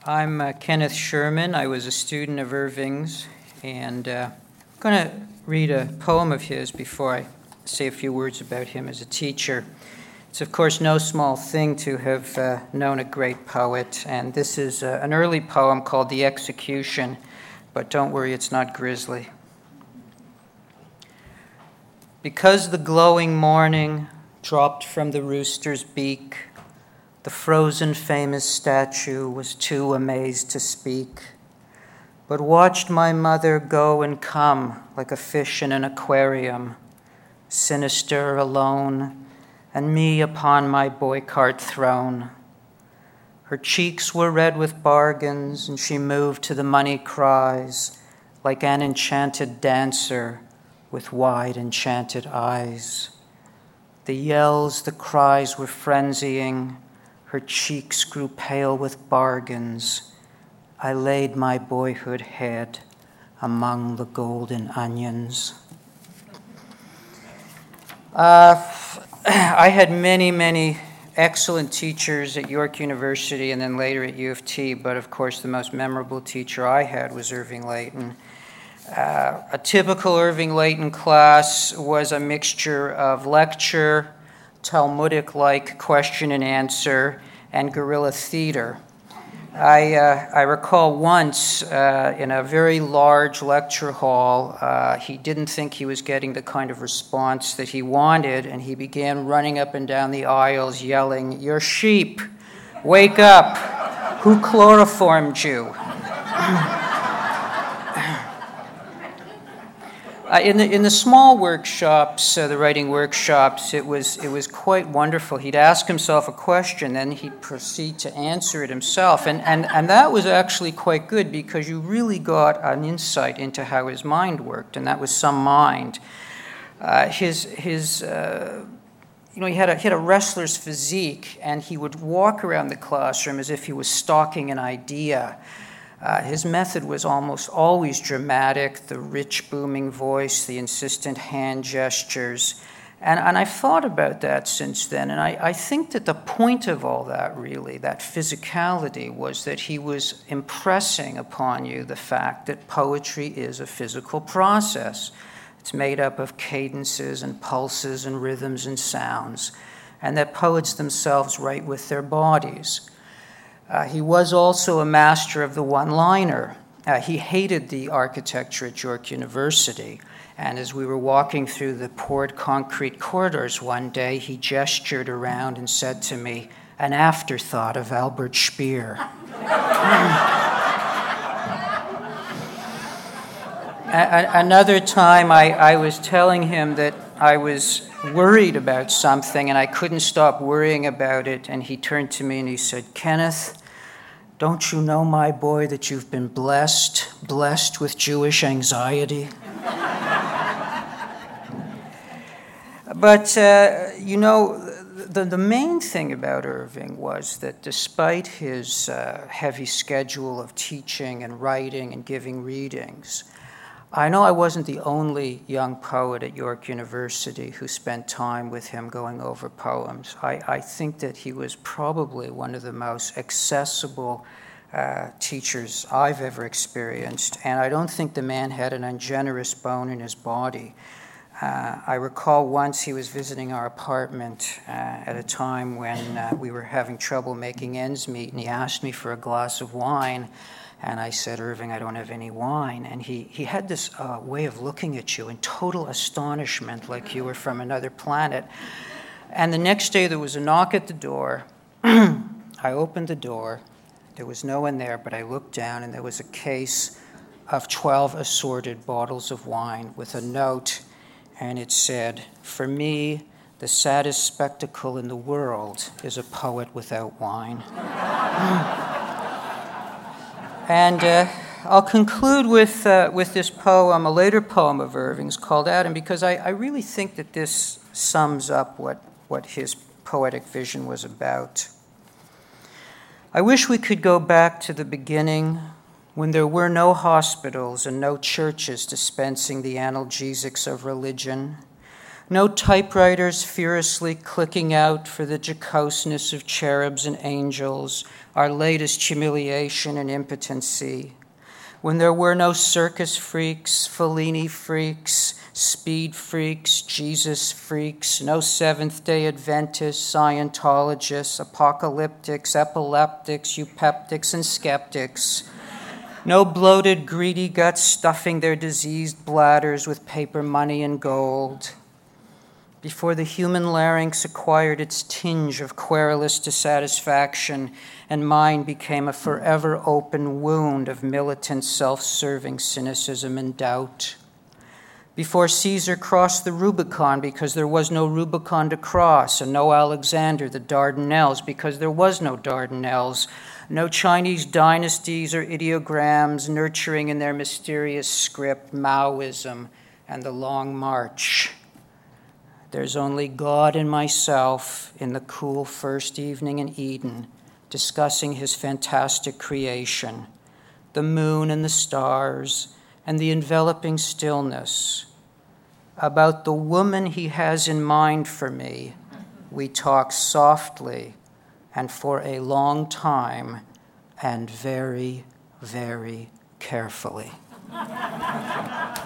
I'm Kenneth Sherman. I was a student of Irving's, and I'm going to read a poem of his before I say a few words about him as a teacher. It's, of course, no small thing to have known a great poet, and this is an early poem called The Execution, but don't worry, it's not grisly. Because the glowing morning dropped from the rooster's beak, the frozen famous statue was too amazed to speak, but watched my mother go and come like a fish in an aquarium, sinister, alone, and me upon my boy-cart throne. Her cheeks were red with bargains, and she moved to the money cries like an enchanted dancer with wide enchanted eyes. The yells, the cries were frenzying. Her cheeks grew pale with bargains. I laid my boyhood head among the golden onions. I had many excellent teachers at York University and then later at U of T, but of course the most memorable teacher I had was Irving Layton. A typical Irving Layton class was a mixture of lecture, Talmudic-like question and answer, and guerrilla theater. I recall once in a very large lecture hall, he didn't think he was getting the kind of response that he wanted, and he began running up and down the aisles yelling, "You're sheep! Wake up! Who chloroformed you?" In the small workshops, the writing workshops, it was quite wonderful. He'd ask himself a question, then he'd proceed to answer it himself, and that was actually quite good because you really got an insight into how his mind worked, and that was some mind. He had a wrestler's physique, and he would walk around the classroom as if he was stalking an idea. His method was almost always dramatic, the rich, booming voice, the insistent hand gestures. And I've thought about that since then, and I think that the point of all that, really, that physicality, was that he was impressing upon you the fact that poetry is a physical process. It's made up of cadences and pulses and rhythms and sounds, and that poets themselves write with their bodies. He was also a master of the one-liner. He hated the architecture at York University, and as we were walking through the poured concrete corridors one day, he gestured around and said to me, "An afterthought of Albert Speer." Another time I was telling him that I was worried about something and I couldn't stop worrying about it, and he turned to me and he said, "Kenneth, don't you know, my boy, that you've been blessed with Jewish anxiety?" But, the main thing about Irving was that despite his heavy schedule of teaching and writing and giving readings, I know I wasn't the only young poet at York University who spent time with him going over poems. I think that he was probably one of the most accessible teachers I've ever experienced, and I don't think the man had an ungenerous bone in his body. I recall once he was visiting our apartment at a time when we were having trouble making ends meet, and he asked me for a glass of wine. And I said, "Irving, I don't have any wine." And he had this way of looking at you in total astonishment, like you were from another planet. And the next day there was a knock at the door. I opened the door. There was no one there, but I looked down, and there was a case of 12 assorted bottles of wine with a note, and it said, "For me, the saddest spectacle in the world is a poet without wine." And I'll conclude with this poem, a later poem of Irving's called Adam, because I really think that this sums up what his poetic vision was about. I wish we could go back to the beginning when there were no hospitals and no churches dispensing the analgesics of religion, no typewriters furiously clicking out for the jocoseness of cherubs and angels, our latest humiliation and impotency. When there were no circus freaks, Fellini freaks, speed freaks, Jesus freaks, no Seventh-day Adventists, Scientologists, apocalyptics, epileptics, eupeptics, and skeptics. No bloated, greedy guts stuffing their diseased bladders with paper money and gold. Before the human larynx acquired its tinge of querulous dissatisfaction and mine became a forever open wound of militant self-serving cynicism and doubt. Before Caesar crossed the Rubicon because there was no Rubicon to cross, and no Alexander the Dardanelles because there was no Dardanelles, no Chinese dynasties or ideograms nurturing in their mysterious script Maoism and the Long March. There's only God and myself in the cool first evening in Eden, discussing his fantastic creation, the moon and the stars, and the enveloping stillness. About the woman he has in mind for me, we talk softly and for a long time and very, very carefully.